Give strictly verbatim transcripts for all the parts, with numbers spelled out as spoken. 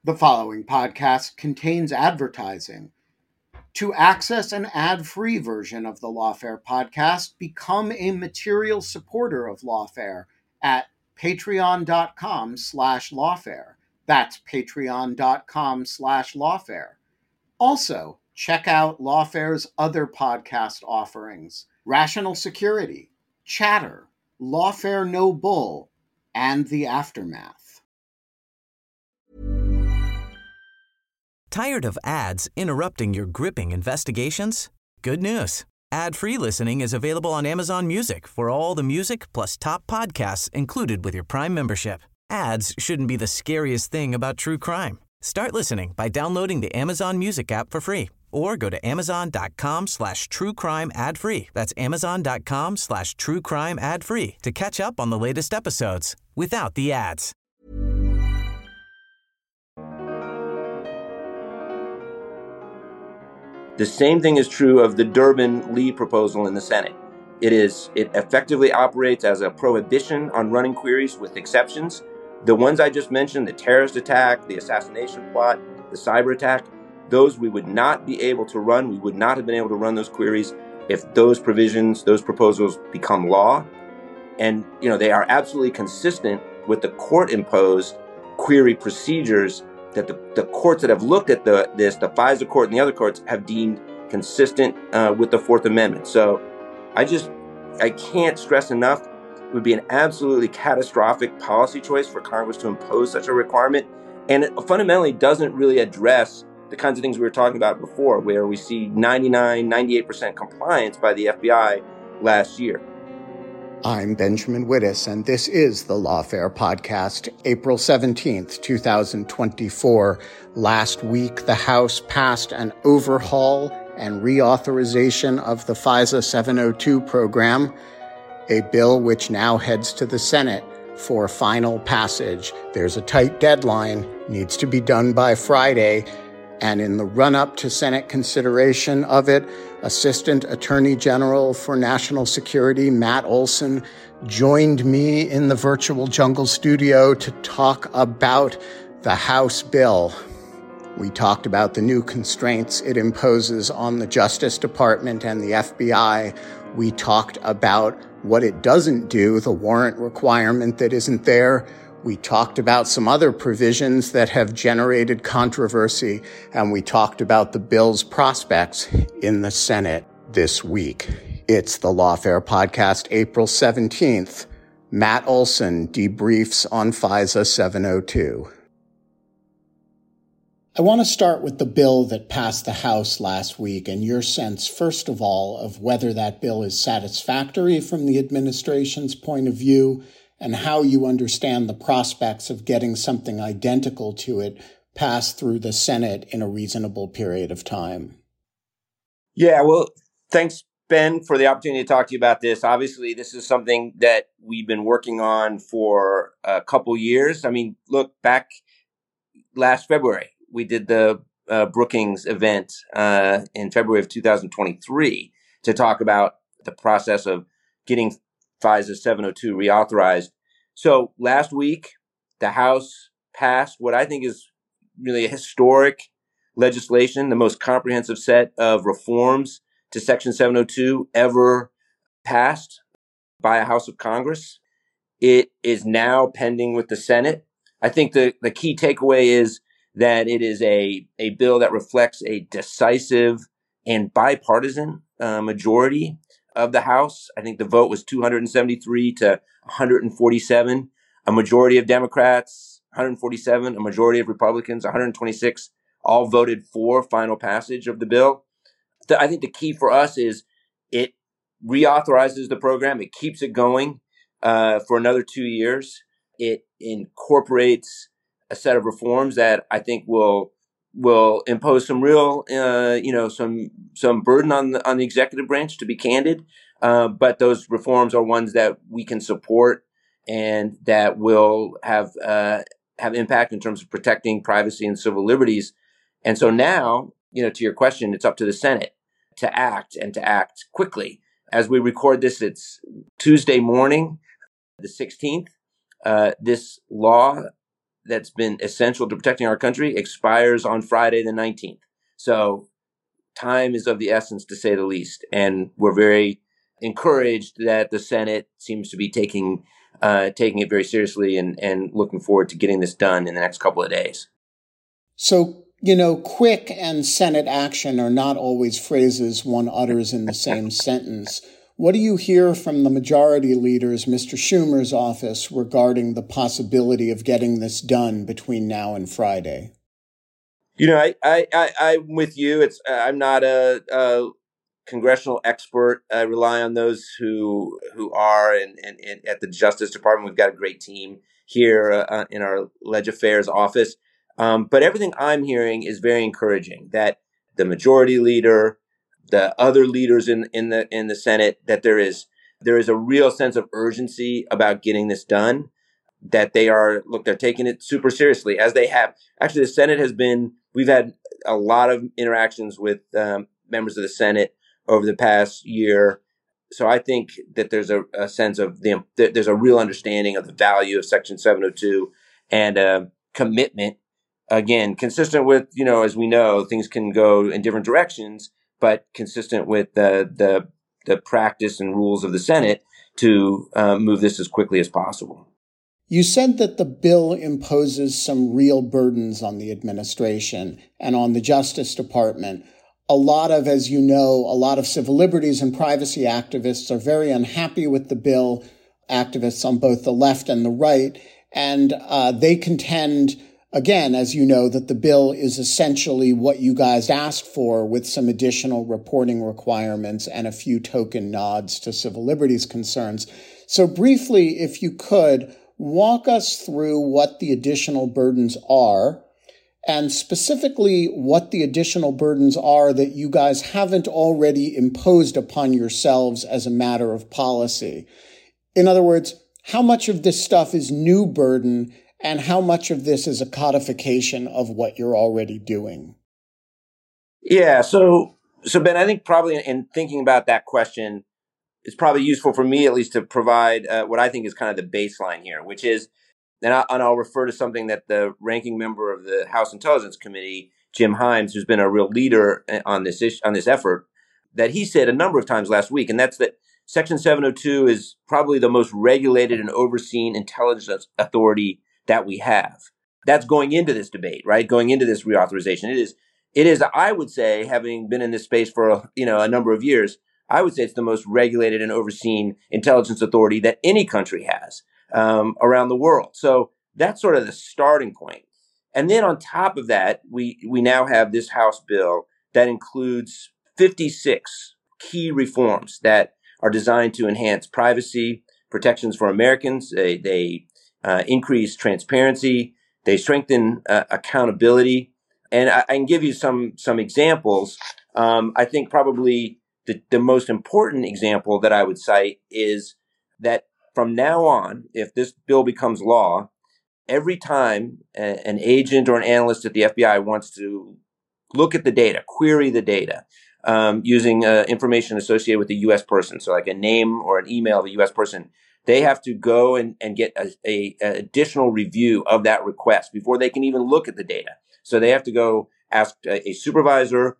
The following podcast contains advertising. To access an ad-free version of the Lawfare podcast, become a material supporter of Lawfare at patreon.com slash lawfare. That's patreon.com slash lawfare. Also, check out Lawfare's other podcast offerings: Rational Security, Chatter, Lawfare No Bull, and The Aftermath. Tired of ads interrupting your gripping investigations? Good news. Ad-free listening is available on Amazon Music for all the music plus top podcasts included with your Prime membership. Ads shouldn't be the scariest thing about true crime. Start listening by downloading the Amazon Music app for free or go to amazon.com slash true crime ad free. That's amazon.com slash true crime ad free to catch up on the latest episodes without the ads. The same thing is true of the Durbin-Lee proposal in the Senate. It is it effectively operates as a prohibition on running queries with exceptions. The ones I just mentioned, the terrorist attack, the assassination plot, the cyber attack, those we would not be able to run. We would not have been able to run those queries if those provisions, those proposals become law. And, you know, they are absolutely consistent with the court-imposed query procedures that the, the courts that have looked at the this, the FISA court and the other courts, have deemed consistent uh, with the Fourth Amendment. So I just, I can't stress enough, it would be an absolutely catastrophic policy choice for Congress to impose such a requirement. And it fundamentally doesn't really address the kinds of things we were talking about before, where we see ninety-nine, ninety-eight percent compliance by the F B I last year. I'm Benjamin Wittes, and this is the Lawfare Podcast, April seventeenth, twenty twenty-four. Last week, the House passed an overhaul and reauthorization of the FISA seven oh two program, a bill which now heads to the Senate for final passage. There's a tight deadline, needs to be done by Friday. And in the run-up to Senate consideration of it, Assistant Attorney General for National Security Matt Olsen joined me in the virtual Jungle studio to talk about the House bill. We talked about the new constraints it imposes on the Justice Department and the F B I. We talked about what it doesn't do, the warrant requirement that isn't there. We talked about some other provisions that have generated controversy, and we talked about the bill's prospects in the Senate this week. It's the Lawfare Podcast, April seventeenth. Matt Olsen debriefs on FISA seven oh two. I want to start with the bill that passed the House last week and your sense, first of all, of whether that bill is satisfactory from the administration's point of view, and how you understand the prospects of getting something identical to it passed through the Senate in a reasonable period of time. Yeah, well, thanks, Ben, for the opportunity to talk to you about this. Obviously, this is something that we've been working on for a couple years. I mean, look, back last February, we did the uh, Brookings event uh, in February of two thousand twenty-three to talk about the process of getting FISA seven oh two reauthorized. So last week, the House passed what I think is really a historic legislation, the most comprehensive set of reforms to Section seven oh two ever passed by a House of Congress. It is now pending with the Senate. I think the, the key takeaway is that it is a, a bill that reflects a decisive and bipartisan uh, majority of the House. I think the vote was two hundred seventy-three to one hundred forty-seven, a majority of Democrats, one hundred forty-seven, a majority of Republicans, one hundred twenty-six, all voted for final passage of the bill. I think the key for us is it reauthorizes the program. It keeps it going uh, for another two years. It incorporates a set of reforms that I think will will impose some real, uh, you know, some some burden on the on the executive branch, to be candid. Uh, but those reforms are ones that we can support and that will have uh, have impact in terms of protecting privacy and civil liberties. And so now, you know, to your question, it's up to the Senate to act and to act quickly. As we record this, it's Tuesday morning, the sixteenth. Uh, this law that's been essential to protecting our country expires on Friday the nineteenth. So time is of the essence, to say the least. And we're very encouraged that the Senate seems to be taking uh, taking it very seriously and, and looking forward to getting this done in the next couple of days. So, you know, quick and Senate action are not always phrases one utters in the same sentence. What do you hear from the majority leaders, Mister Schumer's office, regarding the possibility of getting this done between now and Friday? You know, I, I, I, I'm with you. It's I'm not a, a congressional expert. I rely on those who who are, and, and, and at the Justice Department, we've got a great team here uh, in our Leg Affairs office. Um, but everything I'm hearing is very encouraging. That the majority leader, the other leaders in in the in the Senate, that there is there is a real sense of urgency about getting this done. That they are look, they're taking it super seriously, as they have. Actually, the Senate has been. We've had a lot of interactions with um, members of the Senate over the past year. So I think that there's a, a sense of the, there's a real understanding of the value of Section seven oh two and a commitment, again, consistent with, you know, as we know, things can go in different directions, but consistent with the, the, the practice and rules of the Senate to uh, move this as quickly as possible. You said that the bill imposes some real burdens on the administration and on the Justice Department. A lot of, as you know, a lot of civil liberties and privacy activists are very unhappy with the bill, activists on both the left and the right, and uh, they contend, again, as you know, that the bill is essentially what you guys asked for, with some additional reporting requirements and a few token nods to civil liberties concerns. So briefly, if you could, walk us through what the additional burdens are, and specifically what the additional burdens are that you guys haven't already imposed upon yourselves as a matter of policy. In other words, how much of this stuff is new burden and how much of this is a codification of what you're already doing? Yeah, so, so Ben, I think probably in thinking about that question, it's probably useful for me, at least, to provide uh, what I think is kind of the baseline here, which is, and, I, and I'll refer to something that the ranking member of the House Intelligence Committee, Jim Himes, who's been a real leader on this issue, on this effort, that he said a number of times last week, and that's that Section seven oh two is probably the most regulated and overseen intelligence authority that we have. That's going into this debate, right? Going into this reauthorization, it is, it is. I would say, having been in this space for you know a number of years, I would say it's the most regulated and overseen intelligence authority that any country has um, around the world. So that's sort of the starting point. And then on top of that, we, we now have this House bill that includes fifty-six key reforms that are designed to enhance privacy protections for Americans. They, they uh, increase transparency. They strengthen uh, accountability. And I, I can give you some, some examples. Um, I think probably The, the most important example that I would cite is that from now on, if this bill becomes law, every time a, an agent or an analyst at the F B I wants to look at the data, query the data, um, using uh, information associated with a U S person, so like a name or an email of a U S person, they have to go and, and get a, a, a additional review of that request before they can even look at the data. So they have to go ask a, a supervisor,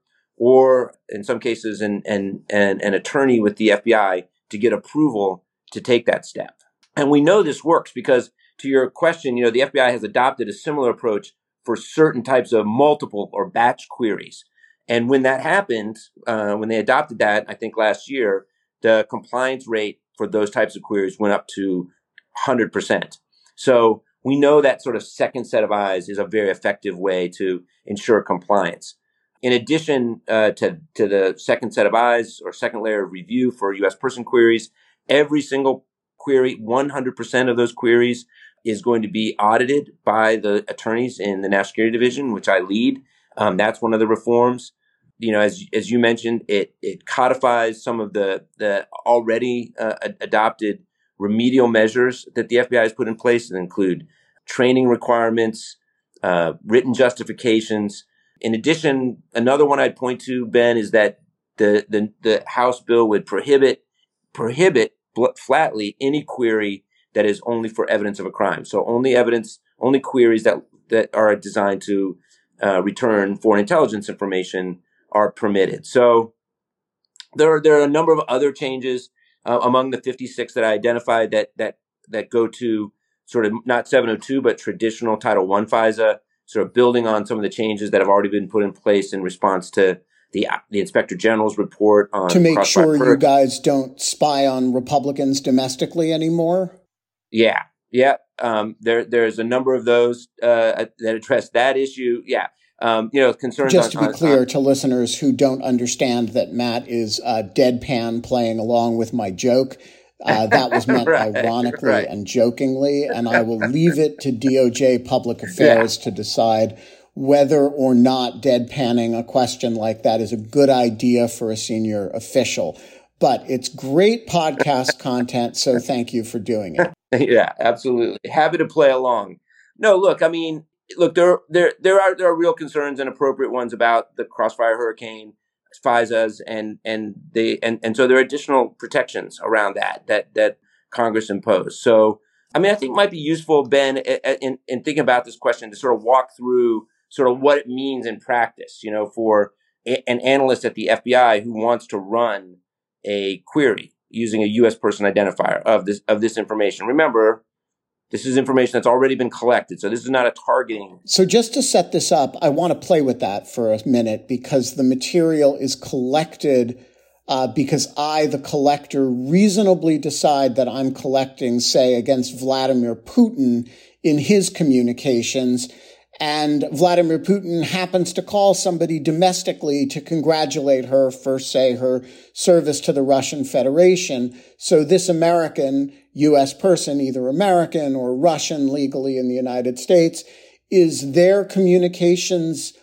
or in some cases, an, an, an, an attorney with the F B I to get approval to take that step. And we know this works because, to your question, you know, the F B I has adopted a similar approach for certain types of multiple or batch queries. And when that happened, uh, when they adopted that, I think last year, the compliance rate for those types of queries went up to one hundred percent. So we know that sort of second set of eyes is a very effective way to ensure compliance. In addition uh, to, to the second set of eyes or second layer of review for U S person queries, every single query, one hundred percent of those queries is going to be audited by the attorneys in the National Security Division, which I lead. Um, that's one of the reforms. You know, as as you mentioned, it it codifies some of the the already uh, adopted remedial measures that the F B I has put in place that include training requirements, uh, written justifications. In addition, another one I'd point to, Ben, is that the the, the House bill would prohibit prohibit flatly any query that is only for evidence of a crime. So only evidence, only queries that, that are designed to uh, return foreign intelligence information are permitted. So there are, there are a number of other changes uh, among the fifty-six that I identified that, that, that go to sort of not seven oh two, but traditional Title one FISA, sort of building on some of the changes that have already been put in place in response to the the Inspector General's report on to make sure per- you guys don't spy on Republicans domestically anymore. Yeah, yeah. Um, there there's a number of those uh, that address that issue. Yeah, um, you know, concerns. Just on, to be clear on, on, to listeners who don't understand that Matt is uh, deadpan playing along with my joke. Uh, that was meant right, ironically right. and jokingly, and I will leave it to D O J Public Affairs yeah. to decide whether or not deadpanning a question like that is a good idea for a senior official. But it's great podcast content, so thank you for doing it. Yeah, absolutely. Happy to play along. No, look, I mean, look, there there there are there are real concerns and appropriate ones about the Crossfire Hurricane FISAs, and and they and, and so there are additional protections around that that that Congress imposed. So, I mean, I think it might be useful, Ben, in in thinking about this question to sort of walk through sort of what it means in practice, you know, for a, an analyst at the F B I who wants to run a query using a U S person identifier of this of this information. Remember, this is information that's already been collected, so this is not a targeting. So just to set this up, I want to play with that for a minute because the material is collected uh, because I, the collector, reasonably decide that I'm collecting, say, against Vladimir Putin in his communications. And Vladimir Putin happens to call somebody domestically to congratulate her for, say, her service to the Russian Federation. So this American U S person, either American or Russian legally in the United States, is their communications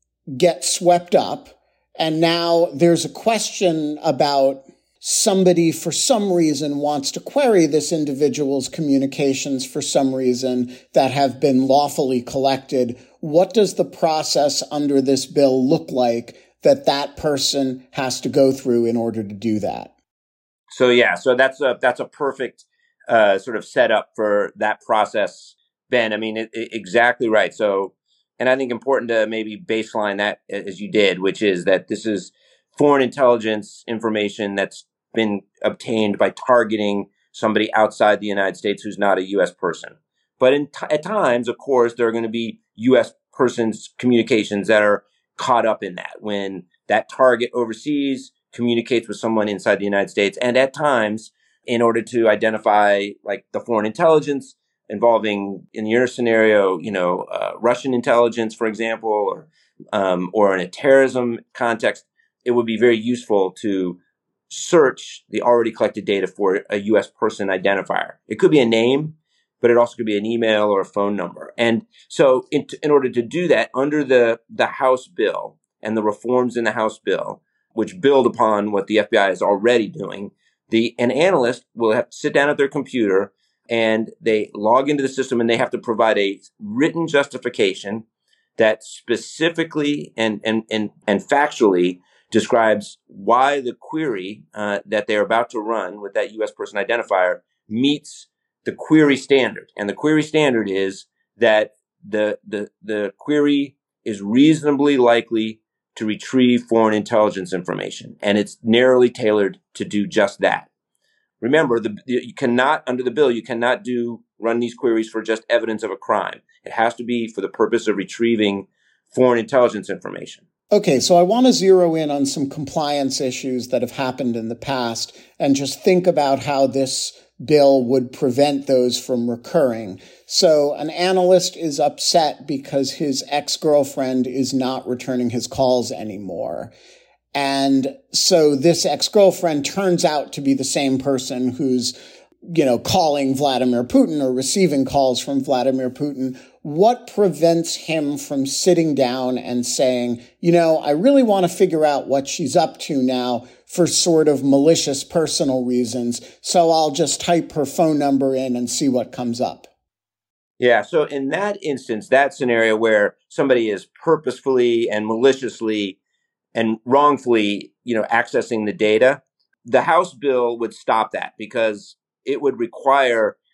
get swept up. And now there's a question about somebody for some reason wants to query this individual's communications for some reason that have been lawfully collected. What does the process under this bill look like that that person has to go through in order to do that? So, yeah, so that's a, that's a perfect uh, sort of setup for that process, Ben. I mean, it, it, exactly right. So, and I think important to maybe baseline that as you did, which is that this is foreign intelligence information that's been obtained by targeting somebody outside the United States who's not a U S person. But in t- at times, of course, there are going to be U S persons' communications that are caught up in that when that target overseas communicates with someone inside the United States. And at times, in order to identify like the foreign intelligence involving, in your scenario, you know, uh, Russian intelligence, for example, or um, or in a terrorism context, it would be very useful to search the already collected data for a U S person identifier. It could be a name, but it also could be an email or a phone number. And so in, in order to do that, under the, the House bill and the reforms in the House bill, which build upon what the F B I is already doing, the an analyst will have to sit down at their computer and they log into the system and they have to provide a written justification that specifically and, and, and, and factually describes why the query uh, that they're about to run with that U S person identifier meets the query standard. And the query standard is that the, the, the query is reasonably likely to retrieve foreign intelligence information. And it's narrowly tailored to do just that. Remember, the, you cannot, under the bill, you cannot do, run these queries for just evidence of a crime. It has to be for the purpose of retrieving foreign intelligence information. Okay, so I want to zero in on some compliance issues that have happened in the past and just think about how this bill would prevent those from recurring. So an analyst is upset because his ex-girlfriend is not returning his calls anymore. And so this ex-girlfriend turns out to be the same person who's, you know, calling Vladimir Putin or receiving calls from Vladimir Putin. What prevents him from sitting down and saying, you know, I really want to figure out what she's up to now for sort of malicious personal reasons, so I'll just type her phone number in and see what comes up? Yeah, so in that instance, that scenario where somebody is purposefully and maliciously and wrongfully, you know, accessing the data, the House bill would stop that because it would require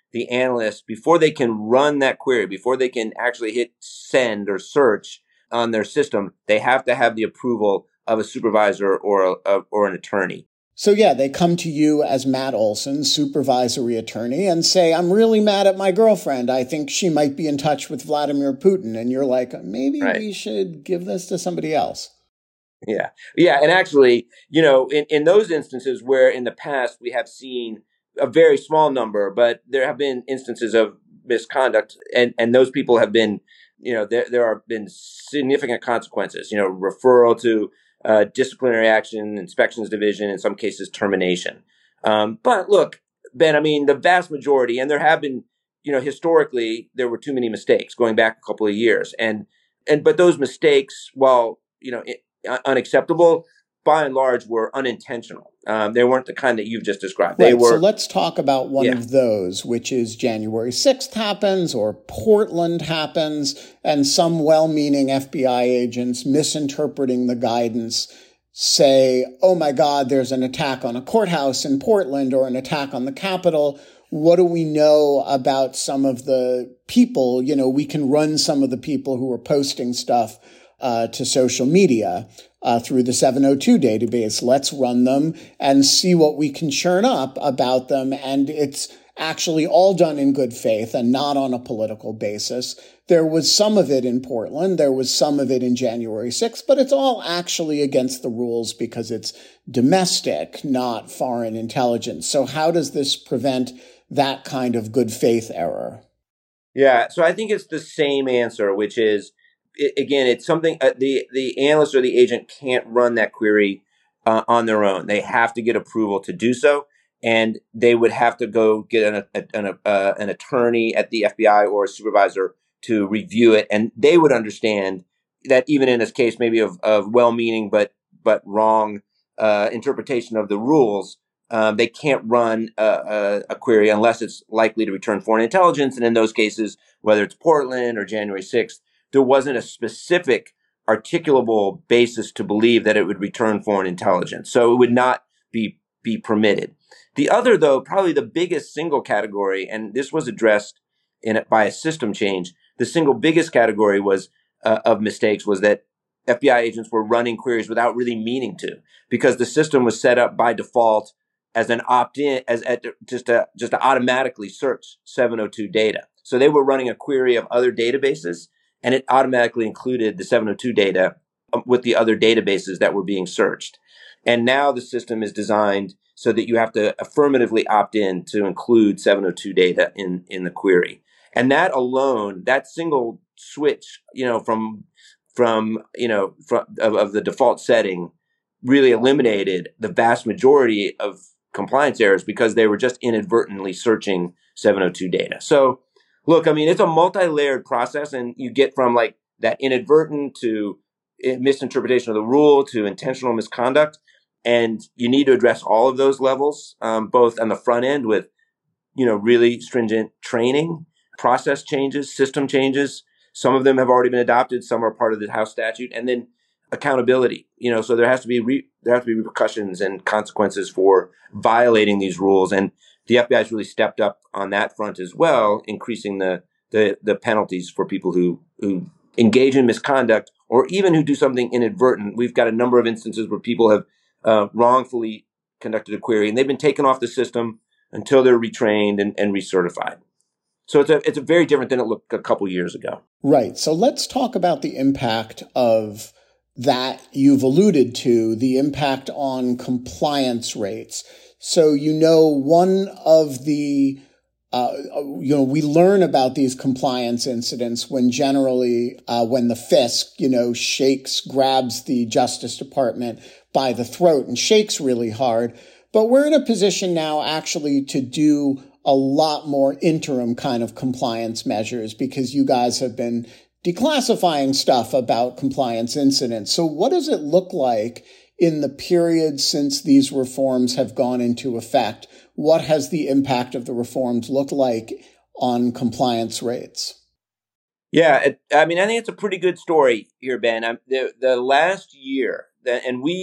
the analysts, before they can run that query, before they can actually hit send or search on their system, they have to have the approval of a supervisor or a, or an attorney. So yeah, they come to you as Matt Olson, supervisory attorney, and say, I'm really mad at my girlfriend. I think she might be in touch with Vladimir Putin. And you're like, maybe right. we should give this to somebody else. Yeah. Yeah. And actually, you know, in, in those instances where in the past we have seen a very small number, but there have been instances of misconduct, and, and those people have been, you know, there, there have been significant consequences, you know, referral to Uh, disciplinary action, inspections division, in some cases termination. Um, but look, Ben, I mean, the vast majority, and there have been, you know, historically, there were too many mistakes going back a couple of years. And, and, but those mistakes, while, you know, it, uh, unacceptable, by and large were unintentional. Um, they weren't the kind that you've just described. They right, were. So let's talk about one yeah. of those, which is January sixth happens or Portland happens, and some well-meaning F B I agents misinterpreting the guidance say, oh my God, there's an attack on a courthouse in Portland or an attack on the Capitol. What do we know about some of the people? You know, we can run some of the people who are posting stuff uh, to social media uh, through the seven oh two database. Let's run them and see what we can churn up about them. And it's actually all done in good faith and not on a political basis. There was some of it in Portland. There was some of it in January sixth, but it's all actually against the rules because it's domestic, not foreign intelligence. So how does this prevent that kind of good faith error? Yeah, so I think it's the same answer, which is, it, again, it's something uh, the, the analyst or the agent can't run that query uh, on their own. They have to get approval to do so. And they would have to go get an, an, uh, an attorney at the F B I or a supervisor to review it. And they would understand that even in this case, maybe of, of well-meaning but but wrong uh, interpretation of the rules, um, they can't run a, a, a query unless it's likely to return foreign intelligence. And in those cases, whether it's Portland or January sixth, there wasn't a specific articulable basis to believe that it would return foreign intelligence. So it would not be be permitted. The other, though, probably the biggest single category, and this was addressed in it by a system change, the single biggest category was uh, of mistakes was that F B I agents were running queries without really meaning to, because the system was set up by default as an opt-in, as at just to just to automatically search seven oh two data. So they were running a query of other databases, and it automatically included the seven oh two data with the other databases that were being searched. And now the system is designed so that you have to affirmatively opt in to include seven oh two data in, in the query. And that alone, that single switch, you know, from, from, you know, from, of, of the default setting really eliminated the vast majority of compliance errors because they were just inadvertently searching seven oh two data. So look, I mean, it's a multi-layered process, and you get from like that inadvertent to misinterpretation of the rule to intentional misconduct. And you need to address all of those levels, um, both on the front end with, you know, really stringent training, process changes, system changes. Some of them have already been adopted. Some are part of the House statute, and then accountability. You know, so there has to be re- there have to be repercussions and consequences for violating these rules. And the F B I has really stepped up on that front as well, increasing the the, the penalties for people who who engage in misconduct or even who do something inadvertent. We've got a number of instances where people have Uh, wrongfully conducted a query, and they've been taken off the system until they're retrained and, and recertified. So it's a it's a very different than it looked a couple years ago. Right. So let's talk about the impact of that you've alluded to, the impact on compliance rates. So, you know, one of the Uh, you know, we learn about these compliance incidents when generally, uh, when the FISC, you know, shakes, grabs the Justice Department by the throat and shakes really hard. But we're in a position now actually to do a lot more interim kind of compliance measures because you guys have been declassifying stuff about compliance incidents. So what does it look like in the period since these reforms have gone into effect? What has the impact of the reforms looked like on compliance rates? Yeah, it, I mean, I think it's a pretty good story here, Ben. I'm, the the last year, and we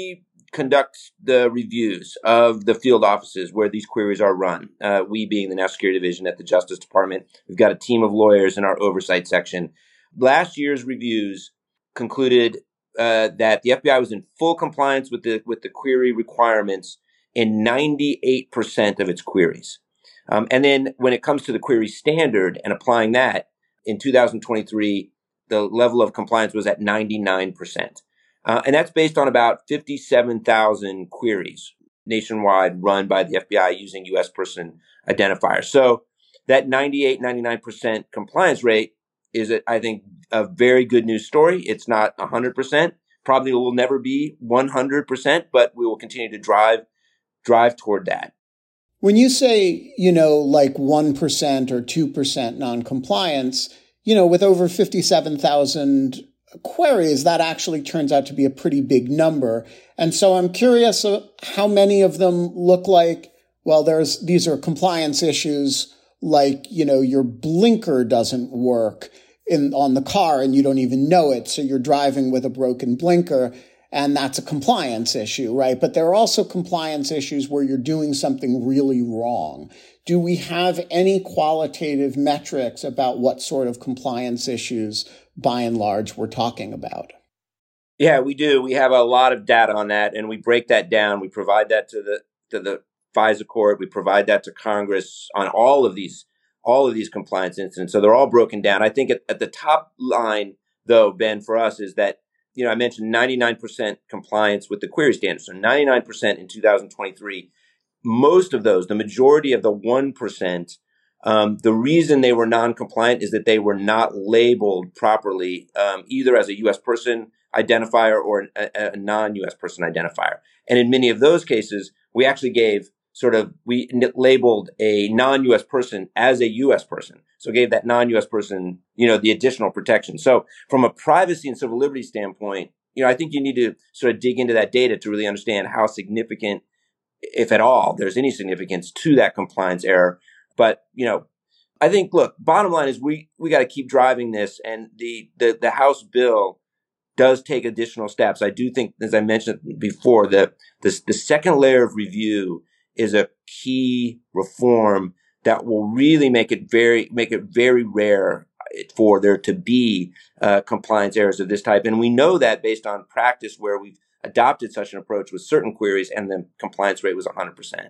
conduct the reviews of the field offices where these queries are run. Uh, we being the National Security Division at the Justice Department, we've got a team of lawyers in our oversight section. Last year's reviews concluded uh, that the F B I was in full compliance with the with the query requirements in ninety-eight percent of its queries. Um, and then when it comes to the query standard and applying that, in two thousand twenty-three, the level of compliance was at ninety-nine percent. Uh, and that's based on about fifty-seven thousand queries nationwide run by the F B I using U S person identifiers. So that ninety-eight, ninety-nine percent compliance rate is, I think, a very good news story. It's not one hundred percent. Probably will never be one hundred percent, but we will continue to drive drive toward that. When you say, you know, like one percent or two percent noncompliance, you know, with over fifty-seven thousand queries, that actually turns out to be a pretty big number. And so I'm curious uh, how many of them look like, well, there's these are compliance issues like, you know, your blinker doesn't work in on the car and you don't even know it. So you're driving with a broken blinker. And that's a compliance issue, right? But there are also compliance issues where you're doing something really wrong. Do we have any qualitative metrics about what sort of compliance issues, by and large, we're talking about? Yeah, we do. We have a lot of data on that, and we break that down. We provide that to the to the FISA court. We provide that to Congress on all of these all of these compliance incidents. So they're all broken down. I think at, at the top line, though, Ben, for us is that, you know, I mentioned ninety-nine percent compliance with the query standard. So ninety-nine percent in two thousand twenty-three. Most of those, the majority of the one percent, um, the reason they were non-compliant is that they were not labeled properly, um, either as a U S person identifier or a, a non-U S person identifier. And in many of those cases, we actually gave sort of, we labeled a non-U S person as a U S person. So gave that non-U S person, you know, the additional protection. So from a privacy and civil liberties standpoint, you know, I think you need to sort of dig into that data to really understand how significant, if at all, there's any significance to that compliance error. But, you know, I think, look, bottom line is we, we got to keep driving this. And the, the, the House bill does take additional steps. I do think, as I mentioned before, that the, the second layer of review is a key reform that will really make it very, make it very rare for there to be uh, compliance errors of this type. And we know that based on practice where we've adopted such an approach with certain queries and the compliance rate was one hundred percent.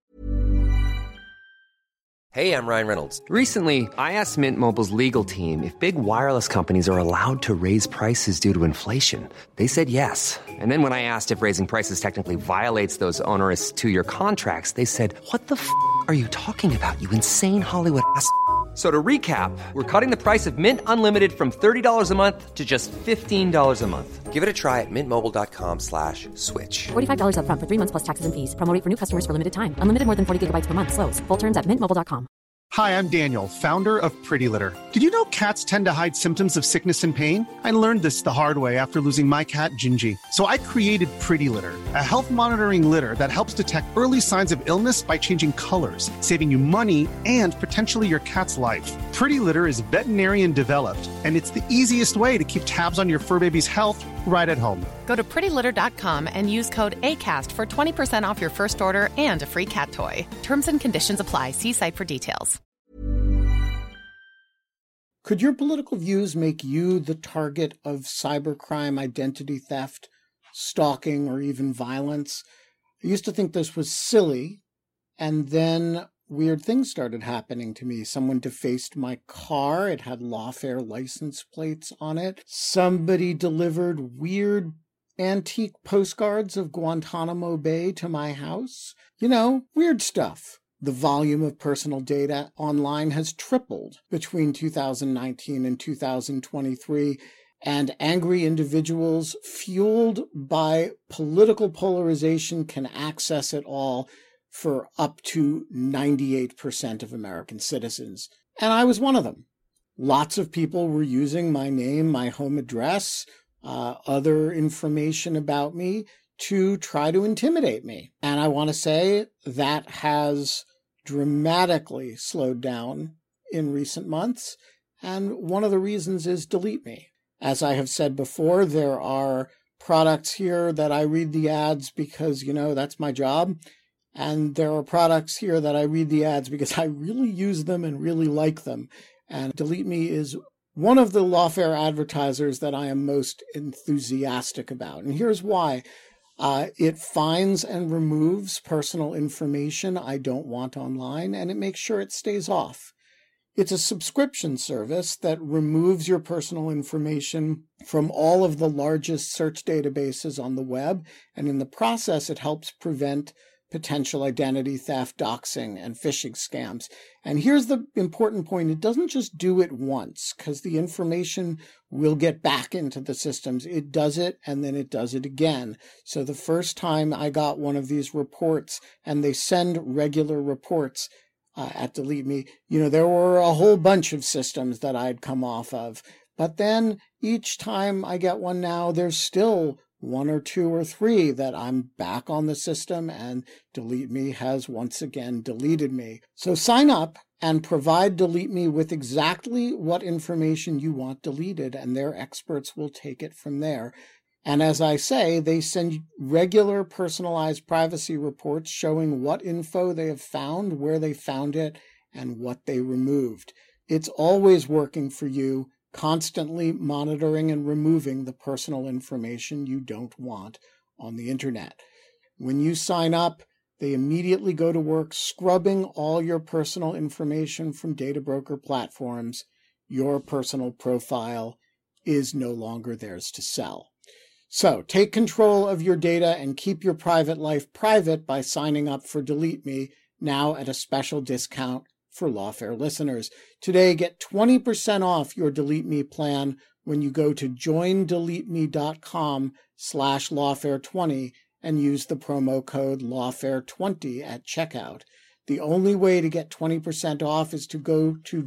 Hey, I'm Ryan Reynolds. Recently, I asked Mint Mobile's legal team if big wireless companies are allowed to raise prices due to inflation. They said yes. And then when I asked if raising prices technically violates those onerous two-year contracts, they said, what the f*** are you talking about, you insane Hollywood ass f- So to recap, we're cutting the price of Mint Unlimited from thirty dollars a month to just fifteen dollars a month. Give it a try at mintmobile.com slash switch. forty-five dollars up front for three months plus taxes and fees. Promo rate for new customers for limited time. Unlimited more than forty gigabytes per month. Slows full terms at mint mobile dot com. Hi, I'm Daniel, founder of Pretty Litter. Did you know cats tend to hide symptoms of sickness and pain? I learned this the hard way after losing my cat, Gingy. So I created Pretty Litter, a health monitoring litter that helps detect early signs of illness by changing colors, saving you money and potentially your cat's life. Pretty Litter is veterinarian developed, and it's the easiest way to keep tabs on your fur baby's health right at home. Go to pretty litter dot com and use code ACAST for twenty percent off your first order and a free cat toy. Terms and conditions apply. See site for details. Could your political views make you the target of cybercrime, identity theft, stalking, or even violence? I used to think this was silly, and then weird things started happening to me. Someone defaced my car. It had lawfare license plates on it. Somebody delivered weird antique postcards of Guantanamo Bay to my house. You know, weird stuff. The volume of personal data online has tripled between two thousand nineteen and two thousand twenty-three, and angry individuals fueled by political polarization can access it all for up to ninety-eight percent of American citizens. And I was one of them. Lots of people were using my name, my home address, uh, other information about me to try to intimidate me. And I want to say that has dramatically slowed down in recent months. And one of the reasons is Delete Me. As I have said before, there are products here that I read the ads because, you know, that's my job. And there are products here that I read the ads because I really use them and really like them. And Delete Me is one of the Lawfare advertisers that I am most enthusiastic about. And here's why. Uh, it finds and removes personal information I don't want online, and it makes sure it stays off. It's a subscription service that removes your personal information from all of the largest search databases on the web, and in the process, it helps prevent potential identity theft, doxing, and phishing scams. And here's the important point. It doesn't just do it once, because the information will get back into the systems. It does it, and then it does it again. So the first time I got one of these reports, and they send regular reports uh, at Delete Me, you know, there were a whole bunch of systems that I'd come off of. But then each time I get one now, there's still one or two or three that I'm back on the system, and Delete Me has once again deleted me. So sign up and provide Delete Me with exactly what information you want deleted, and their experts will take it from there. And as I say, they send regular personalized privacy reports showing what info they have found, where they found it, and what they removed. It's always working for you, constantly monitoring and removing the personal information you don't want on the internet. When you sign up, they immediately go to work scrubbing all your personal information from data broker platforms. Your personal profile is no longer theirs to sell. So take control of your data and keep your private life private by signing up for Delete Me, now at a special discount for Lawfare listeners. Today, get twenty percent off your Delete Me plan when you go to joindeleteme.com slash lawfare20 and use the promo code lawfare twenty at checkout. The only way to get twenty percent off is to go to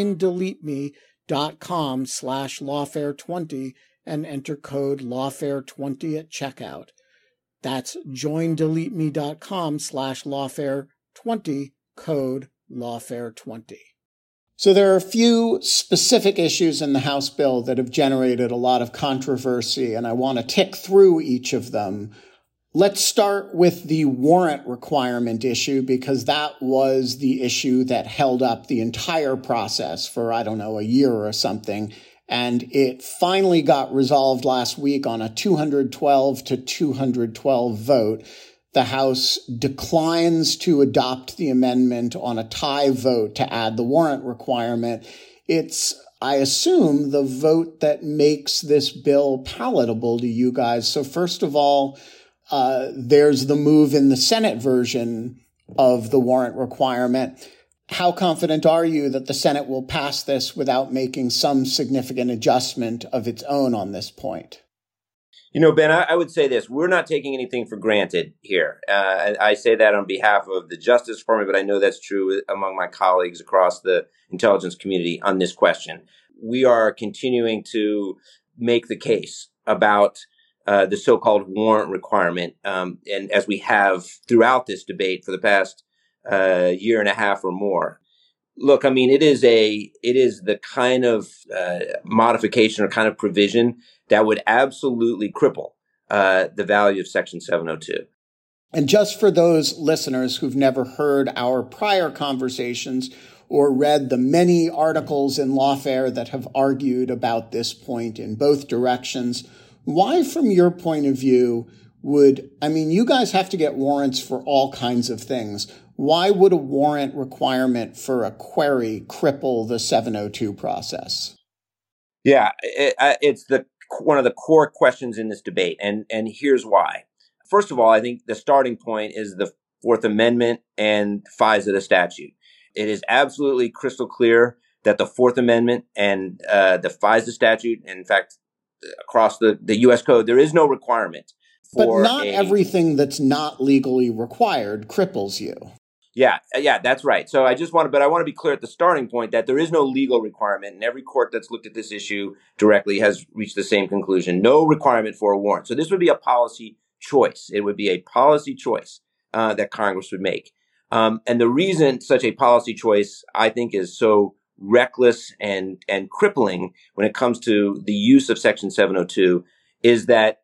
joindeleteme.com slash lawfare20 and enter code lawfare twenty at checkout. That's joindeleteme.com slash lawfare20, code lawfare twenty. So there are a few specific issues in the House bill that have generated a lot of controversy, and I want to tick through each of them. Let's start with the warrant requirement issue, because that was the issue that held up the entire process for, I don't know, a year or something. And it finally got resolved last week on a two hundred twelve to two hundred twelve vote. The House declines to adopt the amendment on a tie vote to add the warrant requirement. It's, I assume, the vote that makes this bill palatable to you guys. So first of all, uh, there's the move in the Senate version of the warrant requirement. How confident are you that the Senate will pass this without making some significant adjustment of its own on this point? You know, Ben, I, I would say this. We're not taking anything for granted here. Uh, I, I say that on behalf of the Justice Department, but I know that's true among my colleagues across the intelligence community on this question. We are continuing to make the case about uh, the so-called warrant requirement, um, and as we have throughout this debate for the past uh, year and a half or more. Look, I mean, it is a it is the kind of uh, modification or kind of provision that would absolutely cripple uh, the value of Section seven oh two. And just for those listeners who've never heard our prior conversations or read the many articles in Lawfare that have argued about this point in both directions, why, from your point of view, would, I mean, you guys have to get warrants for all kinds of things. Why would a warrant requirement for a query cripple the seven oh two process? Yeah, it, it's the one of the core questions in this debate, and and here's why. First of all, I think the starting point is the Fourth Amendment and FISA, the statute. It is absolutely crystal clear that the Fourth Amendment and uh, the FISA statute, in fact, across the, the U S Code, there is no requirement for But not a, everything that's not legally required cripples you. Yeah, yeah, that's right. So I just want to, but I want to be clear at the starting point that there is no legal requirement, and every court that's looked at this issue directly has reached the same conclusion. No requirement for a warrant. So this would be a policy choice. It would be a policy choice uh, that Congress would make. Um, and the reason such a policy choice, I think, is so reckless and and crippling when it comes to the use of Section seven oh two is that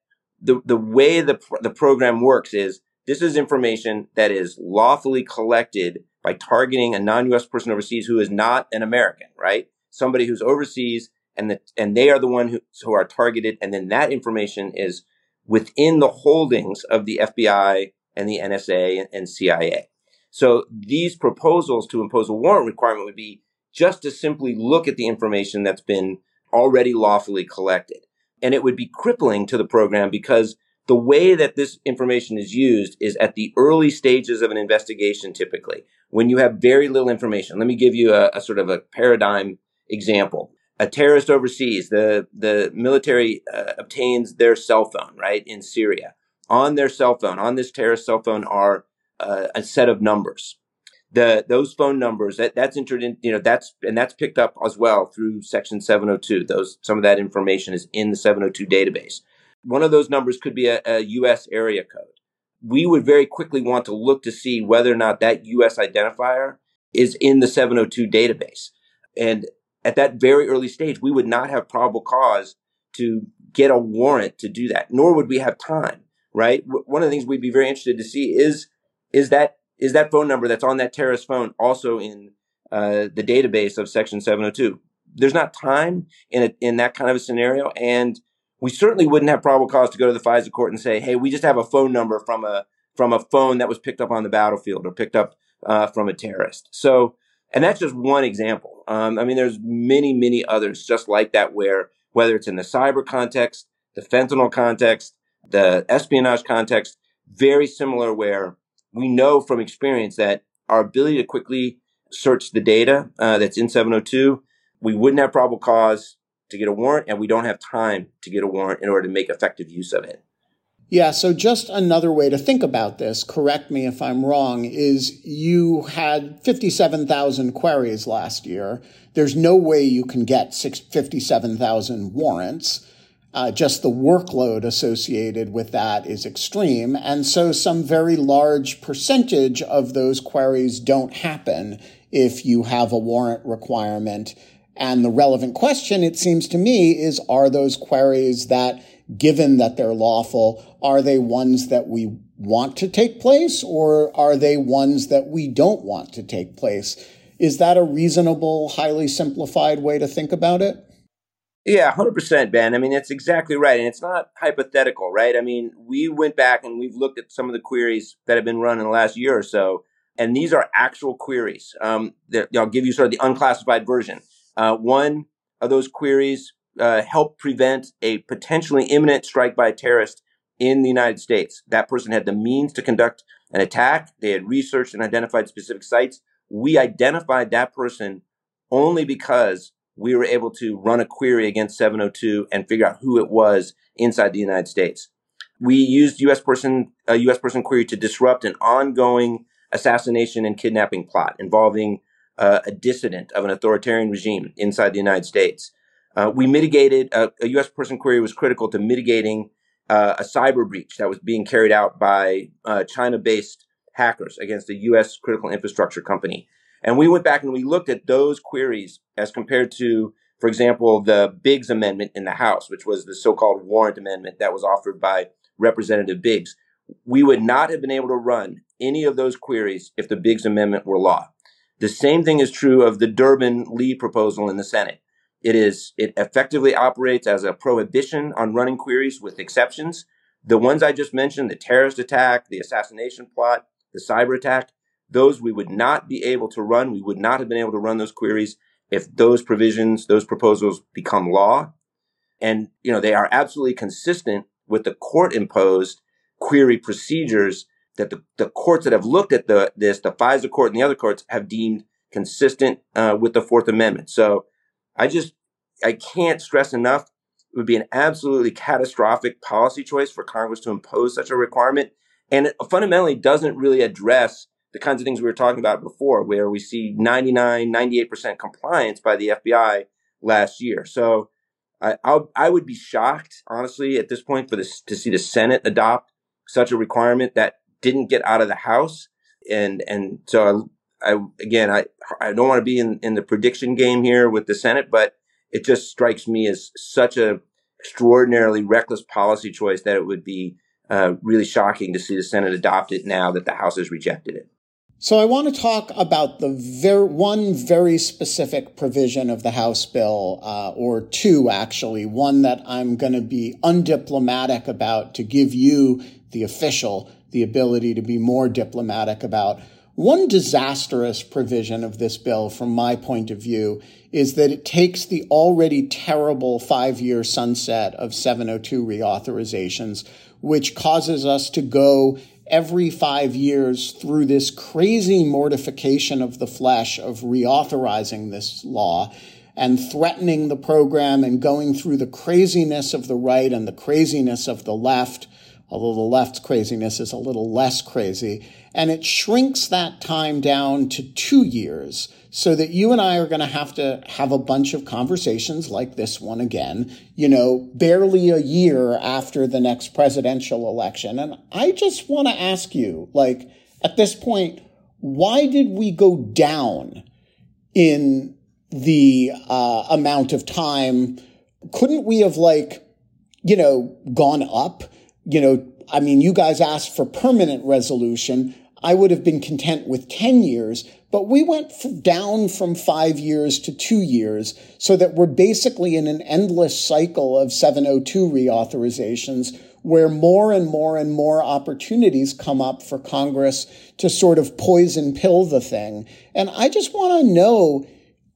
the, the way the, the program works is this is information that is lawfully collected by targeting a non-U S person overseas who is not an American, right? Somebody who's overseas, and the, and they are the one who, who are targeted. And then that information is within the holdings of the F B I and the N S A and, and C I A. So these proposals to impose a warrant requirement would be just to simply look at the information that's been already lawfully collected. And it would be crippling to the program because the way that this information is used is at the early stages of an investigation, typically, when you have very little information. Let me give you a, a sort of a paradigm example. A terrorist overseas, the, the military uh, obtains their cell phone, right, in Syria. On their cell phone, on this terrorist cell phone are uh, a set of numbers. The, those phone numbers, that, that's entered in, you know, that's, and that's picked up as well through section seven oh two. Those, some of that information is in the seven oh two database. One of those numbers could be a, a U S area code. We would very quickly want to look to see whether or not that U S identifier is in the seven oh two database. And at that very early stage, we would not have probable cause to get a warrant to do that, nor would we have time, right? One of the things we'd be very interested to see is, is that, is that phone number that's on that terrorist phone also in uh, the database of section seven oh two. There's not time in a, in that kind of a scenario. And we certainly wouldn't have probable cause to go to the FISA court and say, hey, we just have a phone number from a, from a phone that was picked up on the battlefield or picked up uh, from a terrorist. So, and that's just one example. Um, I mean, there's many, many others just like that, where whether it's in the cyber context, the fentanyl context, the espionage context, very similar, where we know from experience that our ability to quickly search the data uh, that's in seven oh two, we wouldn't have probable cause to get a warrant, and we don't have time to get a warrant in order to make effective use of it. Yeah, so just another way to think about this, correct me if I'm wrong, is you had fifty-seven thousand queries last year. There's no way you can get fifty-seven thousand warrants. Uh, just the workload associated with that is extreme. And so some very large percentage of those queries don't happen if you have a warrant requirement. And the relevant question, it seems to me, is are those queries that, given that they're lawful, are they ones that we want to take place, or are they ones that we don't want to take place? Is that a reasonable, highly simplified way to think about it? Yeah, one hundred percent, Ben. I mean, it's exactly right. And it's not hypothetical, right? I mean, we went back and we've looked at some of the queries that have been run in the last year or so, and these are actual queries. Um, I'll give you sort of the unclassified version. Uh, one of those queries uh, helped prevent a potentially imminent strike by a terrorist in the United States. That person had the means to conduct an attack. They had researched and identified specific sites. We identified that person only because we were able to run a query against seven oh two and figure out who it was inside the United States. We used U S person, a U S person query to disrupt an ongoing assassination and kidnapping plot involving uh, a dissident of an authoritarian regime inside the United States. Uh, we mitigated, uh, a U S person query was critical to mitigating uh, a cyber breach that was being carried out by uh, China-based hackers against a U S critical infrastructure company. And we went back and we looked at those queries as compared to, for example, the Biggs Amendment in the House, which was the so-called warrant amendment that was offered by Representative Biggs. We would not have been able to run any of those queries if the Biggs Amendment were law. The same thing is true of the Durbin-Lee proposal in the Senate. It is, it effectively operates as a prohibition on running queries with exceptions. The ones I just mentioned, the terrorist attack, the assassination plot, the cyber attack, those we would not be able to run. We would not have been able to run those queries if those provisions, those proposals become law. And, you know, they are absolutely consistent with the court-imposed query procedures that the, the courts that have looked at the this, the FISA court and the other courts, have deemed consistent uh, with the Fourth Amendment. So I just, I can't stress enough, it would be an absolutely catastrophic policy choice for Congress to impose such a requirement. And it fundamentally doesn't really address the kinds of things we were talking about before, where we see ninety-nine, ninety-eight percent compliance by the F B I last year. So I I'll, I would be shocked, honestly, at this point, for this to see the Senate adopt such a requirement that didn't get out of the House. And and so, I, I again, I I don't want to be in, in the prediction game here with the Senate, but it just strikes me as such a extraordinarily reckless policy choice that it would be uh, really shocking to see the Senate adopt it now that the House has rejected it. So I want to talk about the ver- one very specific provision of the House bill, uh, or two, actually, one that I'm going to be undiplomatic about to give you, the official, the ability to be more diplomatic about. One disastrous provision of this bill, from my point of view, is that it takes the already terrible five-year sunset of seven oh two reauthorizations, which causes us to go every five years through this crazy mortification of the flesh of reauthorizing this law and threatening the program and going through the craziness of the right and the craziness of the left, although the left's craziness is a little less crazy. And it shrinks that time down to two years so that you and I are going to have to have a bunch of conversations like this one again, you know, barely a year after the next presidential election. And I just want to ask you, like, at this point, why did we go down in the uh, amount of time? Couldn't we have, like, you know, gone up? You know, I mean, you guys asked for permanent resolution. I would have been content with ten years, but we went f- down from five years to two years so that we're basically in an endless cycle of seven oh two reauthorizations where more and more and more opportunities come up for Congress to sort of poison pill the thing. And I just want to know,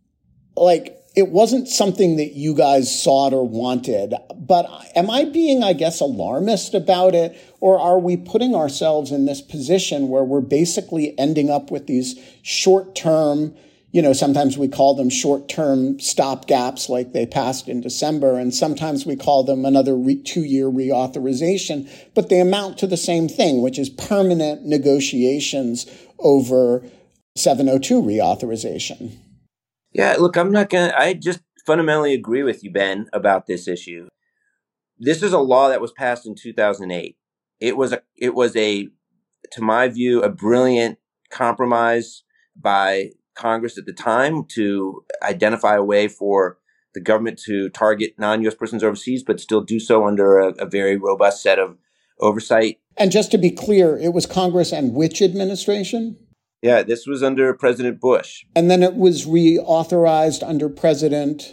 like, it wasn't something that you guys sought or wanted, but am I being, I guess, alarmist about it? Or are we putting ourselves in this position where we're basically ending up with these short-term, you know, sometimes we call them short-term stopgaps like they passed in December, and sometimes we call them another re- two-year reauthorization, but they amount to the same thing, which is permanent negotiations over seven oh two reauthorization. Yeah, look, I'm not going to, I just fundamentally agree with you, Ben, about this issue. This is a law that was passed in two thousand eight. It was a, it was a, to my view, a brilliant compromise by Congress at the time to identify a way for the government to target non-U S persons overseas, but still do so under a, a very robust set of oversight. And just to be clear, it was Congress and which administration? Yeah, this was under President Bush. And then it was reauthorized under President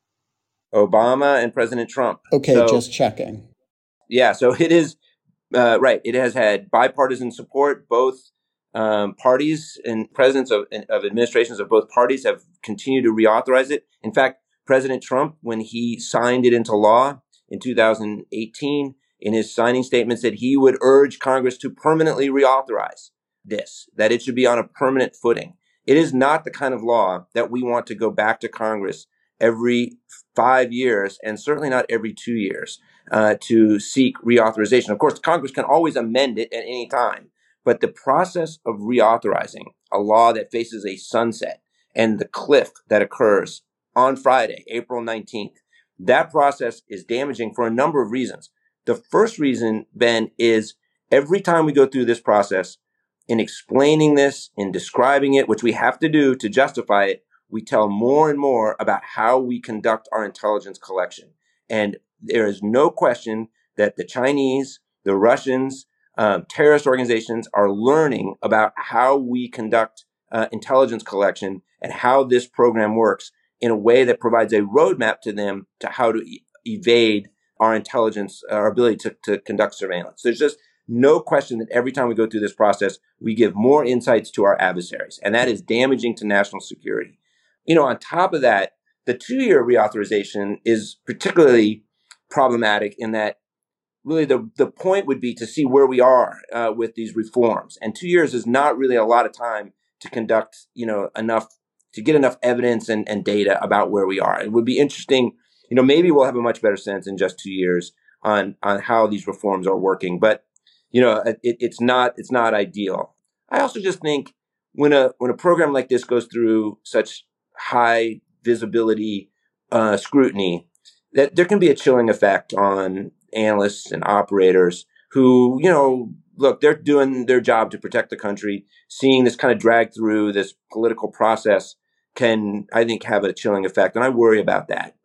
Obama and President Trump. Okay, so, just checking. Yeah, so it is, uh, right, it has had bipartisan support. Both um, parties and presidents of, of administrations of both parties have continued to reauthorize it. In fact, President Trump, when he signed it into law in two thousand eighteen, in his signing statement said he would urge Congress to permanently reauthorize this, that it should be on a permanent footing. It is not the kind of law that we want to go back to Congress every five years, and certainly not every two years, uh, to seek reauthorization. Of course, Congress can always amend it at any time, but the process of reauthorizing a law that faces a sunset and the cliff that occurs on Friday, April nineteenth, that process is damaging for a number of reasons. The first reason, Ben, is every time we go through this process, in explaining this, in describing it, which we have to do to justify it, we tell more and more about how we conduct our intelligence collection. And there is no question that the Chinese, the Russians, um, terrorist organizations are learning about how we conduct uh, intelligence collection and how this program works in a way that provides a roadmap to them to how to e- evade our intelligence, our ability to, to conduct surveillance. There's just no question that every time we go through this process, we give more insights to our adversaries, and that is damaging to national security. You know, on top of that, the two-year reauthorization is particularly problematic in that really the, the point would be to see where we are uh, with these reforms. And two years is not really a lot of time to conduct, you know, enough, to get enough evidence and, and data about where we are. It would be interesting, you know, maybe we'll have a much better sense in just two years on, on how these reforms are working. But you know, it, it's not it's not ideal. I also just think when a when a program like this goes through such high visibility uh, scrutiny, that there can be a chilling effect on analysts and operators who, you know, look, they're doing their job to protect the country. Seeing this kind of drag through this political process can, I think, have a chilling effect, and I worry about that.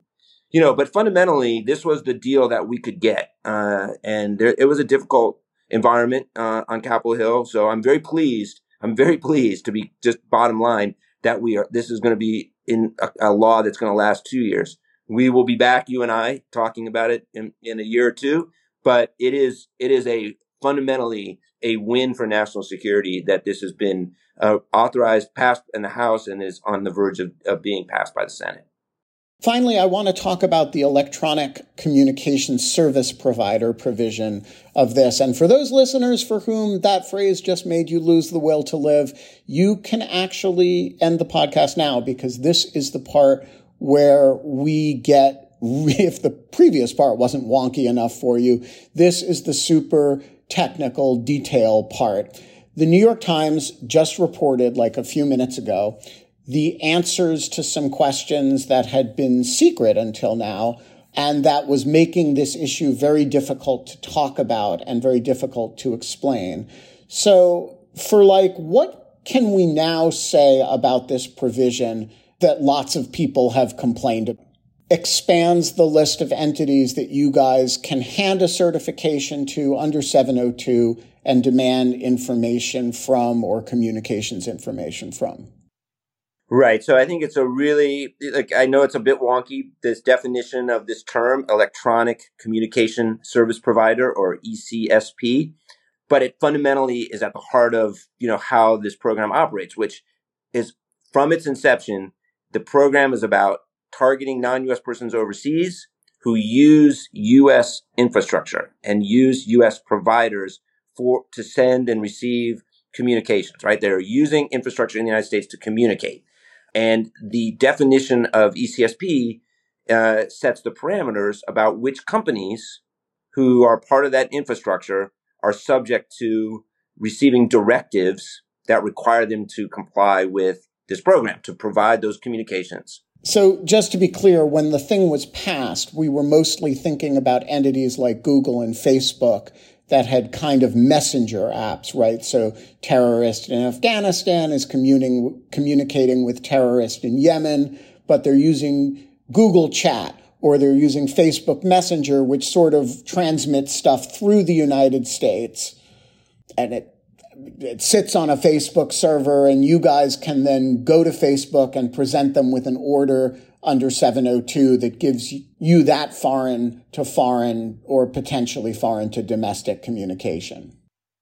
you know, but fundamentally, this was the deal that we could get. Uh, and there, it was a difficult environment uh, on Capitol Hill. So I'm very pleased. I'm very pleased to be just bottom line that we are, this is going to be in a, a law that's going to last two years. We will be back, you and I, talking about it in, in a year or two. But it is, it is a fundamentally a win for national security that this has been uh, authorized, passed in the House, and is on the verge of, of being passed by the Senate. Finally, I want to talk about the electronic communications service provider provision of this. And for those listeners for whom that phrase just made you lose the will to live, you can actually end the podcast now, because this is the part where we get, if the previous part wasn't wonky enough for you, this is the super technical detail part. The New York Times just reported, like a few minutes ago, the answers to some questions that had been secret until now, and that was making this issue very difficult to talk about and very difficult to explain. So for like, what can we now say about this provision that lots of people have complained about? Expands the list of entities that you guys can hand a certification to under seven oh two and demand information from or communications information from. Right. So I think it's a really, like, I know it's a bit wonky, this definition of this term, electronic communication service provider, or E C S P, but it fundamentally is at the heart of, you know, how this program operates, which is from its inception, the program is about targeting non-U S persons overseas who use U S infrastructure and use U S providers for, to send and receive communications, right? They're using infrastructure in the United States to communicate. And the definition of E C S P uh, sets the parameters about which companies who are part of that infrastructure are subject to receiving directives that require them to comply with this program, to provide those communications. So just to be clear, when the thing was passed, we were mostly thinking about entities like Google and Facebook that had kind of messenger apps, right? So terrorist in Afghanistan is communing, communicating with terrorists in Yemen, but they're using Google Chat, or they're using Facebook Messenger, which sort of transmits stuff through the United States. And it, it sits on a Facebook server, and you guys can then go to Facebook and present them with an order under seven oh two that gives you that foreign to foreign, or potentially foreign to domestic communication.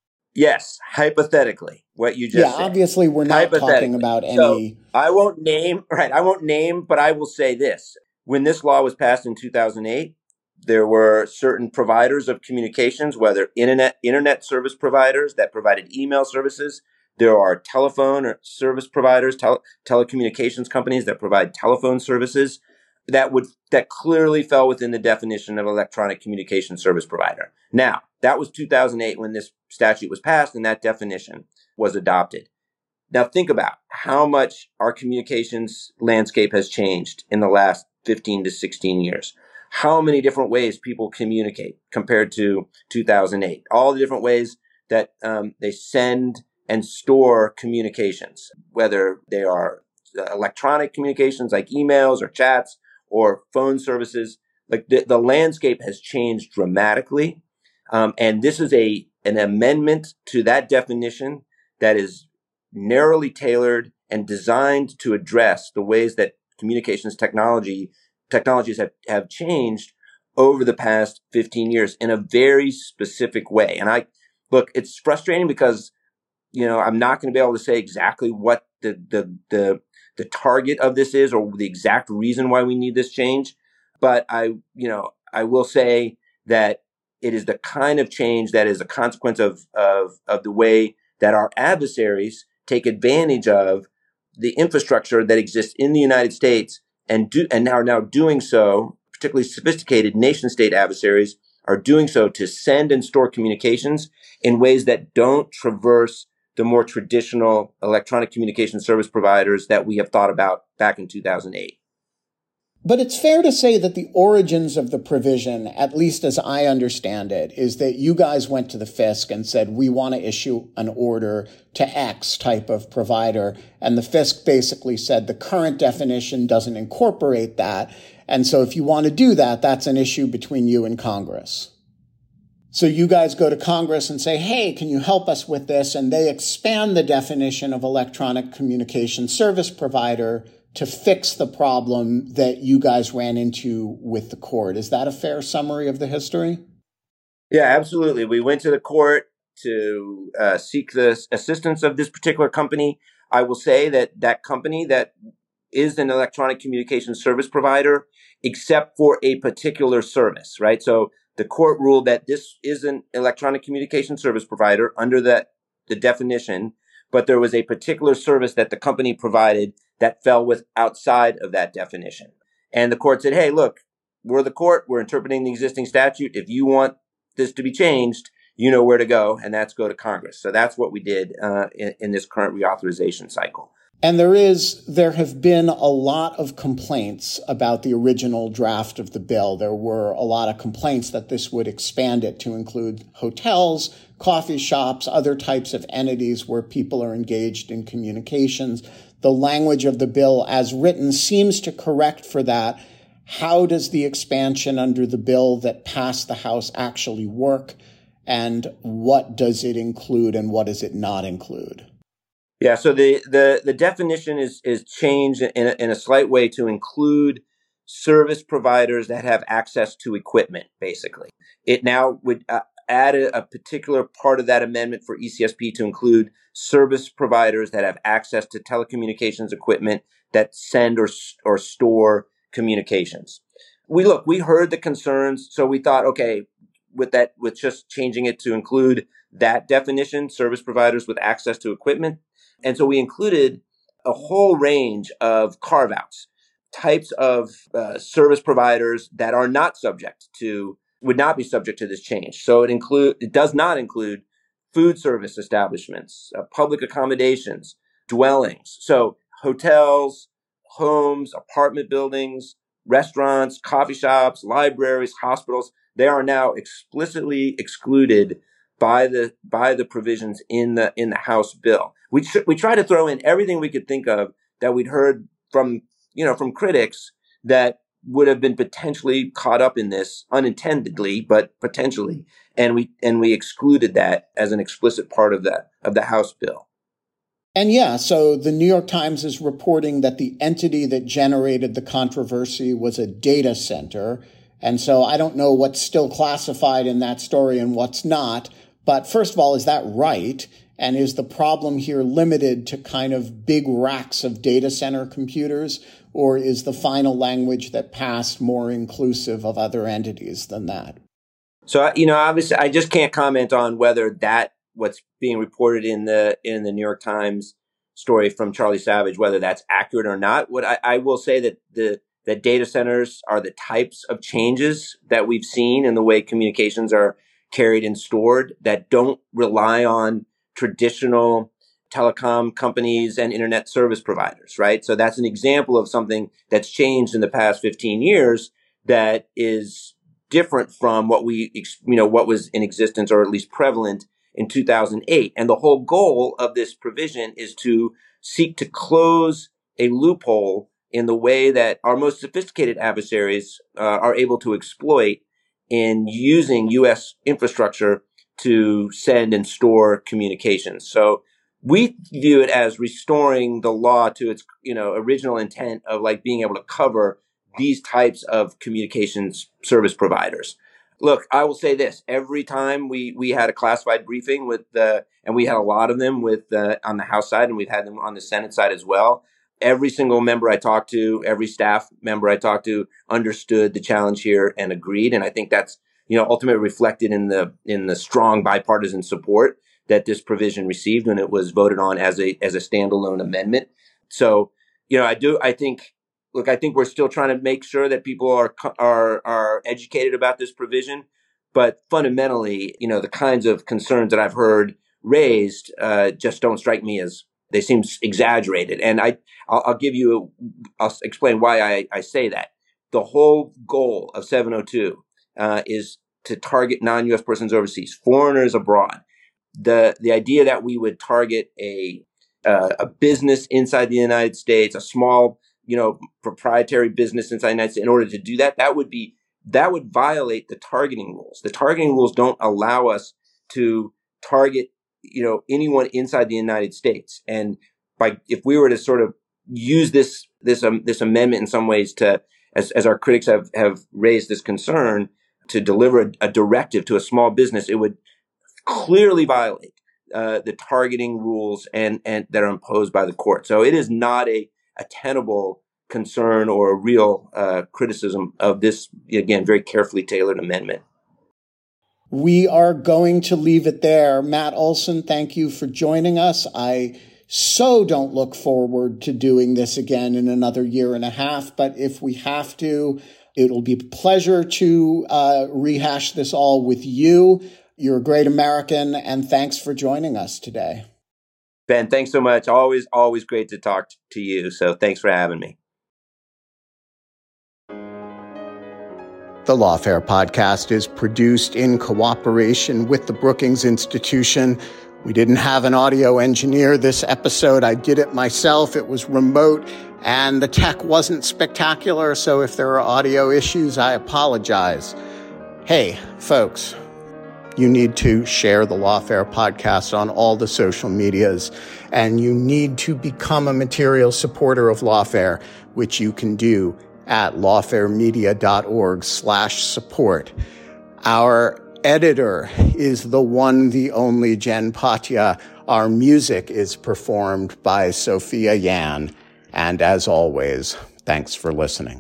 Yes, hypothetically, what you just yeah, said. Obviously we're not talking about any. So I won't name, right, I won't name, but I will say this. When this law was passed in two thousand eight, there were certain providers of communications, whether internet, internet service providers that provided email services. There are telephone service providers, tele- telecommunications companies that provide telephone services that would, that clearly fell within the definition of electronic communication service provider. Now, that was two thousand eight when this statute was passed and that definition was adopted. Now, think about how much our communications landscape has changed in the last fifteen to sixteen years. How many different ways people communicate compared to two thousand eight. All the different ways that um, they send and store communications, whether they are electronic communications like emails or chats or phone services. Like the, the landscape has changed dramatically. Um, and this is a an amendment to that definition that is narrowly tailored and designed to address the ways that communications technology technologies have, have changed over the past fifteen years in a very specific way. And I look, it's frustrating because, you know, I'm not going to be able to say exactly what the, the, the, the target of this is or the exact reason why we need this change. But I, you know, I will say that it is the kind of change that is a consequence of, of, of the way that our adversaries take advantage of the infrastructure that exists in the United States and do, and are now doing so, particularly sophisticated nation state adversaries are doing so to send and store communications in ways that don't traverse the more traditional electronic communication service providers that we have thought about back in two thousand eight. But it's fair to say that the origins of the provision, at least as I understand it, is that you guys went to the F I S C and said, we want to issue an order to X type of provider. And the F I S C basically said the current definition doesn't incorporate that. And so if you want to do that, that's an issue between you and Congress. So you guys go to Congress and say, hey, can you help us with this? And they expand the definition of electronic communication service provider to fix the problem that you guys ran into with the court. Is that a fair summary of the history? Yeah, absolutely. We went to the court to uh, seek the assistance of this particular company. I will say that that company that is an electronic communication service provider, except for a particular service, right? So the court ruled that this is an electronic communication service provider under the, the definition, but there was a particular service that the company provided that fell with outside of that definition. And the court said, hey, look, we're the court. We're interpreting the existing statute. If you want this to be changed, you know where to go, and that's go to Congress. So that's what we did uh, in, in this current reauthorization cycle. And there is, there have been a lot of complaints about the original draft of the bill. There were a lot of complaints that this would expand it to include hotels, coffee shops, other types of entities where people are engaged in communications. The language of the bill as written seems to correct for that. How does the expansion under the bill that passed the House actually work? And what does it include and what does it not include? Yeah, so the, the, the definition is is changed in a, in a slight way to include service providers that have access to equipment, basically. It now would uh, add a, a particular part of that amendment for E C S P to include service providers that have access to telecommunications equipment that send or or store communications. We look, we heard the concerns, so we thought, okay, with that, with just changing it to include that definition, service providers with access to equipment. And so we included a whole range of carve-outs, types of uh, service providers that are not subject to, would not be subject to this change. So it include, it does not include food service establishments, uh, public accommodations, dwellings. So hotels, homes, apartment buildings, restaurants, coffee shops, libraries, hospitals, they are now explicitly excluded by the by the provisions in the in the House bill. We tr- we try to throw in everything we could think of that we'd heard from you know from critics that would have been potentially caught up in this unintendedly, but potentially, and we and we excluded that as an explicit part of that of the House bill. And yeah, so the New York Times is reporting that the entity that generated the controversy was a data center. And so I don't know what's still classified in that story and what's not. But first of all, is that right? And is the problem here limited to kind of big racks of data center computers? Or is the final language that passed more inclusive of other entities than that? So, you know, obviously, I just can't comment on whether that what's being reported in the in the New York Times story from Charlie Savage, whether that's accurate or not. What I, I will say that the that data centers are the types of changes that we've seen in the way communications are carried and stored that don't rely on traditional telecom companies and internet service providers, right? So that's an example of something that's changed in the past fifteen years that is different from what we, you know, what was in existence or at least prevalent in two thousand eight. And the whole goal of this provision is to seek to close a loophole in the way that our most sophisticated adversaries uh, are able to exploit in using U S infrastructure to send and store communications. So we view it as restoring the law to its, you know, original intent of like being able to cover these types of communications service providers. Look, I will say this: every time we we had a classified briefing with the, and we had a lot of them with uh, on the House side, and we've had them on the Senate side as well. Every single member I talked to, every staff member I talked to, understood the challenge here and agreed. And I think that's, you know, ultimately reflected in the in the strong bipartisan support that this provision received when it was voted on as a as a standalone amendment. So, you know, I do I think. Look, I think we're still trying to make sure that people are are are educated about this provision, but fundamentally, you know, the kinds of concerns that I've heard raised uh, just don't strike me as, they seem exaggerated. And I, I'll, I'll give you, I'll explain why I, I say that. The whole goal of seven oh two uh, is to target non-U S persons overseas, foreigners abroad. The the idea that we would target a uh, a business inside the United States, a small you know, proprietary business inside the United States in order to do that, that would be, that would violate the targeting rules. The targeting rules don't allow us to target, you know, anyone inside the United States. And by, if we were to sort of use this, this, um, this amendment in some ways to, as, as our critics have, have raised this concern, to deliver a, a directive to a small business, it would clearly violate uh, the targeting rules and, and that are imposed by the court. So it is not a, a tenable concern or a real uh, criticism of this, again, very carefully tailored amendment. We are going to leave it there. Matt Olson, thank you for joining us. I so don't look forward to doing this again in another year and a half, but if we have to, it'll be a pleasure to uh, rehash this all with you. You're a great American, and thanks for joining us today. Ben, thanks so much. Always, always great to talk to you. So thanks for having me. The Lawfare podcast is produced in cooperation with the Brookings Institution. We didn't have an audio engineer this episode. I did it myself. It was remote, and the tech wasn't spectacular. So if there are audio issues, I apologize. Hey, folks, you need to share the Lawfare podcast on all the social medias, and you need to become a material supporter of Lawfare, which you can do at lawfaremedia.org slash support. Our editor is the one, the only Jen Patja. Our music is performed by Sophia Yan. And as always, thanks for listening.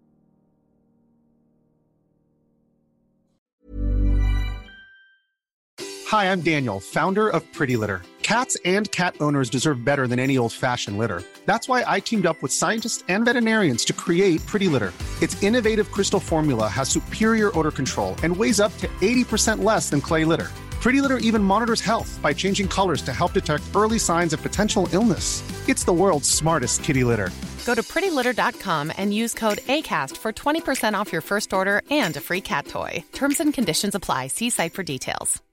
Hi, I'm Daniel, founder of Pretty Litter. Cats and cat owners deserve better than any old-fashioned litter. That's why I teamed up with scientists and veterinarians to create Pretty Litter. Its innovative crystal formula has superior odor control and weighs up to eighty percent less than clay litter. Pretty Litter even monitors health by changing colors to help detect early signs of potential illness. It's the world's smartest kitty litter. Go to pretty litter dot com and use code ACAST for twenty percent off your first order and a free cat toy. Terms and conditions apply. See site for details.